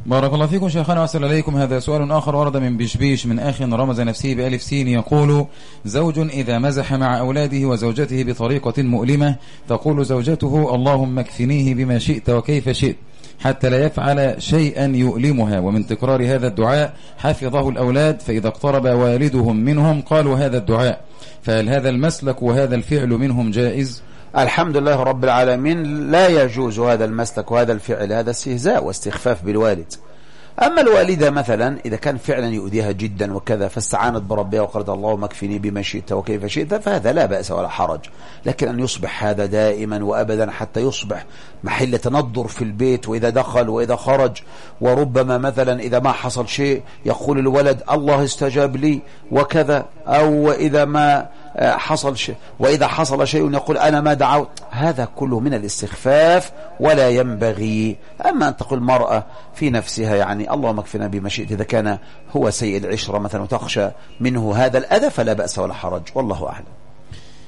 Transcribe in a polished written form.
بارك الله فيكم شيخنا وأسأل عليكم. هذا سؤال آخر ورد من بشبيش من أخ رمز نفسه بألف سين، يقول: زوج إذا مزح مع أولاده وزوجته بطريقة مؤلمة تقول زوجته: اللهم اكفنيه بما شئت وكيف شئت، حتى لا يفعل شيئا يؤلمها. ومن تكرار هذا الدعاء حفظه الأولاد، فإذا اقترب والدهم منهم قالوا هذا الدعاء، فهل هذا المسلك وهذا الفعل منهم جائز؟ الحمد لله رب العالمين، لا يجوز هذا المسلك وهذا الفعل، هذا استهزاء واستخفاف بالوالد. أما الوالدة مثلا إذا كان فعلا يؤذيها جدا وكذا فاستعانت بربها وقالت اللهم اكفني بما شئت وكيف شئت، فهذا لا بأس ولا حرج. لكن أن يصبح هذا دائما وأبدا حتى يصبح محل تندر في البيت، وإذا دخل وإذا خرج، وربما مثلا إذا ما حصل شيء يقول الولد الله استجاب لي وكذا، أو إذا ما حصل شيء وإذا حصل شيء يقول أنا ما دعوت، هذا كله من الاستخفاف ولا ينبغي. أما أن تقول المرأة في نفسها يعني اللهم اكفنا بما شئت إذا كان هو سيء العشرة مثلا وتخشى منه هذا الأذى فلا بأس ولا حرج، والله أعلم.